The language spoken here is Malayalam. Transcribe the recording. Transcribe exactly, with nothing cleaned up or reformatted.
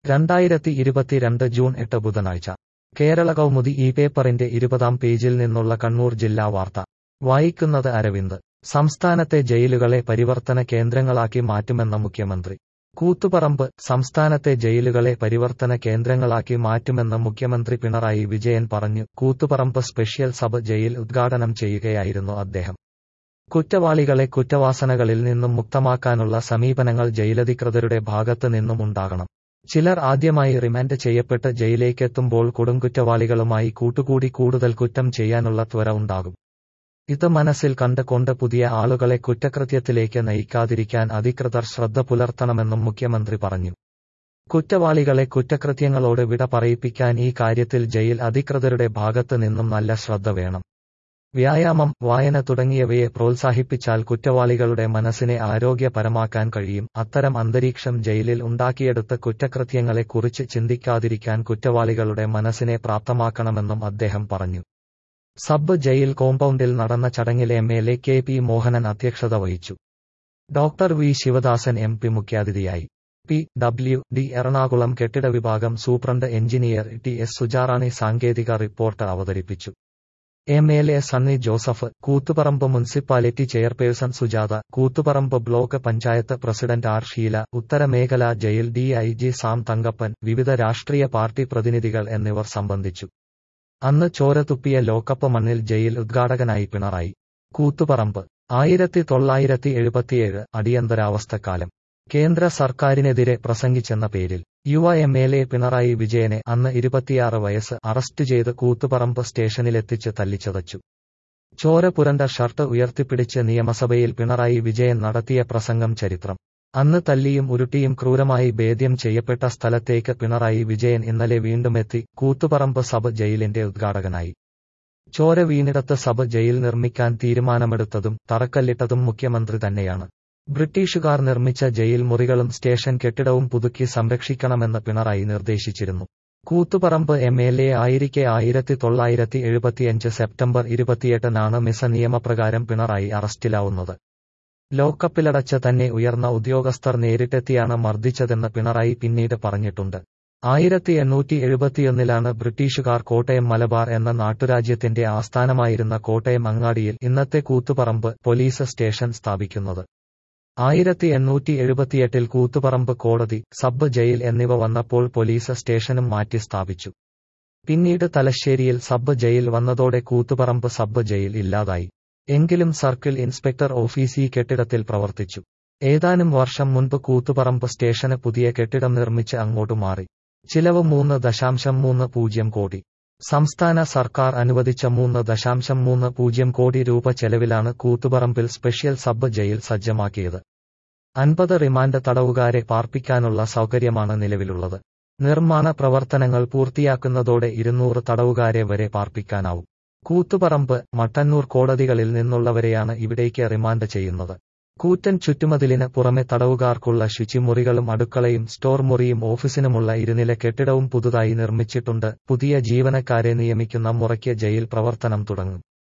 രണ്ടായിരത്തി ഇരുപത്തിരണ്ട് ജൂൺ എട്ട് ബുധനാഴ്ച കേരള കൗമുദി ഈ പേപ്പറിന്റെ ഇരുപതാം പേജിൽ നിന്നുള്ള കണ്ണൂർ ജില്ലാ വാർത്ത വായിക്കുന്നത് അരവിന്ദ്. സംസ്ഥാനത്തെ ജയിലുകളെ പരിവർത്തന കേന്ദ്രങ്ങളാക്കി മാറ്റുമെന്ന മുഖ്യമന്ത്രി. കൂത്തുപറമ്പ്. സംസ്ഥാനത്തെ ജയിലുകളെ പരിവർത്തന കേന്ദ്രങ്ങളാക്കി മാറ്റുമെന്ന് മുഖ്യമന്ത്രി പിണറായി വിജയൻ പറഞ്ഞു. കൂത്തുപറമ്പ് സ്പെഷ്യൽ സബ് ജയിൽ ഉദ്ഘാടനം ചെയ്യുകയായിരുന്നു അദ്ദേഹം. കുറ്റവാളികളെ കുറ്റവാസനകളിൽ നിന്നും മുക്തമാക്കാനുള്ള സമീപനങ്ങൾ ജയിലധികൃതരുടെ ഭാഗത്ത് നിന്നും ഉണ്ടാകണം. ചിലർ ആദ്യമായി റിമാൻഡ് ചെയ്യപ്പെട്ട് ജയിലേക്കെത്തുമ്പോൾ കൊടുംകുറ്റവാളികളുമായി കൂട്ടുകൂടി കൂടുതൽ കുറ്റം ചെയ്യാനുള്ള ത്വര ഉണ്ടാകും. ഇത് മനസ്സിൽ കണ്ടുകൊണ്ട് പുതിയ ആളുകളെ കുറ്റകൃത്യത്തിലേക്ക് നയിക്കാതിരിക്കാൻ അധികൃതർ ശ്രദ്ധ പുലർത്തണമെന്നും മുഖ്യമന്ത്രി പറഞ്ഞു. കുറ്റവാളികളെ കുറ്റകൃത്യങ്ങളോട് വിട പറയിപ്പിക്കാൻ ഈ കാര്യത്തിൽ ജയിൽ അധികൃതരുടെ ഭാഗത്ത് നിന്നും നല്ല ശ്രദ്ധ വേണം. വ്യായാമം, വായന തുടങ്ങിയവയെ പ്രോത്സാഹിപ്പിച്ചാൽ കുറ്റവാളികളുടെ മനസ്സിനെ ആരോഗ്യപരമാക്കാൻ കഴിയും. അത്തരം അന്തരീക്ഷം ജയിലിൽ ഉണ്ടാക്കിയെടുത്ത് കുറ്റകൃത്യങ്ങളെ കുറിച്ച് ചിന്തിക്കാതിരിക്കാൻ കുറ്റവാളികളുടെ മനസ്സിനെ പ്രാപ്തമാക്കണമെന്നും അദ്ദേഹം പറഞ്ഞു. സബ് ജയിൽ കോമ്പൗണ്ടിൽ നടന്ന ചടങ്ങിൽ M L A K P Mohanan അധ്യക്ഷത വഹിച്ചു. Doctor V Sivadasan M P മുഖ്യാതിഥിയായി. പി ഡബ്ല്യു ഡി എറണാകുളം കെട്ടിട വിഭാഗം superintendent engineer T S Sujarani സാങ്കേതിക റിപ്പോർട്ട് അവതരിപ്പിച്ചു. M L A Sunny Joseph, Koothuparamba municipality chairperson Sujatha, Koothuparamba block panchayat president R Sheela, ഉത്തരമേഖലാ jail D I G Sam Thankappan, വിവിധ രാഷ്ട്രീയ പാർട്ടി പ്രതിനിധികൾ എന്നിവർ സംബന്ധിച്ചു. അന്ന് ചോര തുപ്പിയ ലോക്കപ്പ് മണ്ണിൽ ജയിൽ ഉദ്ഘാടകനായി പിണറായി. കൂത്തുപറമ്പ്. ആയിരത്തി തൊള്ളായിരത്തി എഴുപത്തിയേഴ് അടിയന്തരാവസ്ഥക്കാലം. കേന്ദ്ര സർക്കാരിനെതിരെ പ്രസംഗിച്ചെന്ന പേരിൽ യുവ എം എൽ എ പിണറായി വിജയനെ അന്ന് ഇരുപത്തിയാറ് വയസ്സ് അറസ്റ്റ് ചെയ്ത് കൂത്തുപറമ്പ് സ്റ്റേഷനിലെത്തിച്ച് തല്ലിച്ചതച്ചു. ചോര പുരണ്ട ഷർട്ട് ഉയർത്തിപ്പിടിച്ച് നിയമസഭയിൽ പിണറായി വിജയൻ നടത്തിയ പ്രസംഗം ചരിത്രം. അന്ന് തല്ലിയും ഉരുട്ടിയും ക്രൂരമായി ഭേദ്യം ചെയ്യപ്പെട്ട സ്ഥലത്തേക്ക് പിണറായി വിജയൻ ഇന്നലെ വീണ്ടുമെത്തി കൂത്തുപറമ്പ് സബ് ജയിലിന്റെ ഉദ്ഘാടകനായി. ചോര വീണിടത്ത് സബ് ജയിൽ നിർമ്മിക്കാൻ തീരുമാനമെടുത്തതും തറക്കല്ലിട്ടതും മുഖ്യമന്ത്രി തന്നെയാണ്. ബ്രിട്ടീഷുകാർ നിർമ്മിച്ച ജയിൽ മുറികളും സ്റ്റേഷൻ കെട്ടിടവും പുതുക്കി സംരക്ഷിക്കണമെന്ന് പിണറായി നിർദ്ദേശിച്ചിരുന്നു. കൂത്തുപറമ്പ് എം എൽ എ ആയിരിക്കെ ആയിരത്തി തൊള്ളായിരത്തി എഴുപത്തിയഞ്ച് സെപ്റ്റംബർ ഇരുപത്തിയെട്ടിനാണ് മിസ നിയമപ്രകാരം പിണറായി അറസ്റ്റിലാവുന്നത്. ലോക്കപ്പിലടച്ച തന്നെ ഉയർന്ന ഉദ്യോഗസ്ഥർ നേരിട്ടെത്തിയാണ് മർദ്ദിച്ചതെന്ന് പിണറായി പിന്നീട് പറഞ്ഞിട്ടുണ്ട്. ആയിരത്തി എണ്ണൂറ്റി എഴുപത്തിയൊന്നിലാണ് ബ്രിട്ടീഷുകാർ കോട്ടയം മലബാർ എന്ന നാട്ടുരാജ്യത്തിന്റെ ആസ്ഥാനമായിരുന്ന കോട്ടയം അങ്ങാടിയിൽ ഇന്നത്തെ കൂത്തുപറമ്പ് പോലീസ് സ്റ്റേഷൻ സ്ഥാപിക്കുന്നത്. ആയിരത്തി എണ്ണൂറ്റി എഴുപത്തിയെട്ടിൽ കൂത്തുപറമ്പ് കോടതി, സബ് ജയിൽ എന്നിവ വന്നപ്പോൾ പോലീസ് സ്റ്റേഷനും മാറ്റി സ്ഥാപിച്ചു. പിന്നീട് തലശ്ശേരിയിൽ സബ് ജയിൽ വന്നതോടെ കൂത്തുപറമ്പ് സബ് ജയിൽ ഇല്ലാതായി. എങ്കിലും സർക്കിൾ ഇൻസ്പെക്ടർ ഓഫീസ് ഈ കെട്ടിടത്തിൽ പ്രവർത്തിച്ചു. ഏതാനും വർഷം മുൻപ് കൂത്തുപറമ്പ് സ്റ്റേഷന് പുതിയ കെട്ടിടം നിർമ്മിച്ച് അങ്ങോട്ടു മാറി. ചിലവ് മൂന്ന് ദശാംശം മൂന്ന് പൂജ്യം കോടി. സംസ്ഥാന സർക്കാർ അനുവദിച്ച മൂന്ന് ദശാംശം മൂന്ന് പൂജ്യം കോടി രൂപ ചെലവിലാണ് കൂത്തുപറമ്പിൽ സ്പെഷ്യൽ സബ് ജയിൽ സജ്ജമാക്കിയത്. അൻപത് റിമാൻഡ് തടവുകാരെ പാർപ്പിക്കാനുള്ള സൗകര്യമാണ് നിലവിലുള്ളത്. നിർമ്മാണ പ്രവർത്തനങ്ങൾ പൂർത്തിയാക്കുന്നതോടെ ഇരുന്നൂറ് തടവുകാരെ വരെ പാർപ്പിക്കാനാവും. കൂത്തുപറമ്പ്, മട്ടന്നൂർ കോടതികളിൽ നിന്നുള്ളവരെയാണ് ഇവിടേക്ക് റിമാൻഡ് ചെയ്യുന്നത്. കൂറ്റൻ ചുറ്റുമതിലിന് പുറമെ തടവുകാർക്കുള്ള ശുചിമുറികളും അടുക്കളയും സ്റ്റോർ മുറിയും ഓഫീസിനുമുള്ള ഇരുനില കെട്ടിടവും പുതുതായി നിർമ്മിച്ചിട്ടുണ്ട്. പുതിയ ജീവനക്കാരെ നിയമിക്കുന്ന മുറയ്ക്ക് ജയിൽ പ്രവർത്തനം തുടങ്ങും.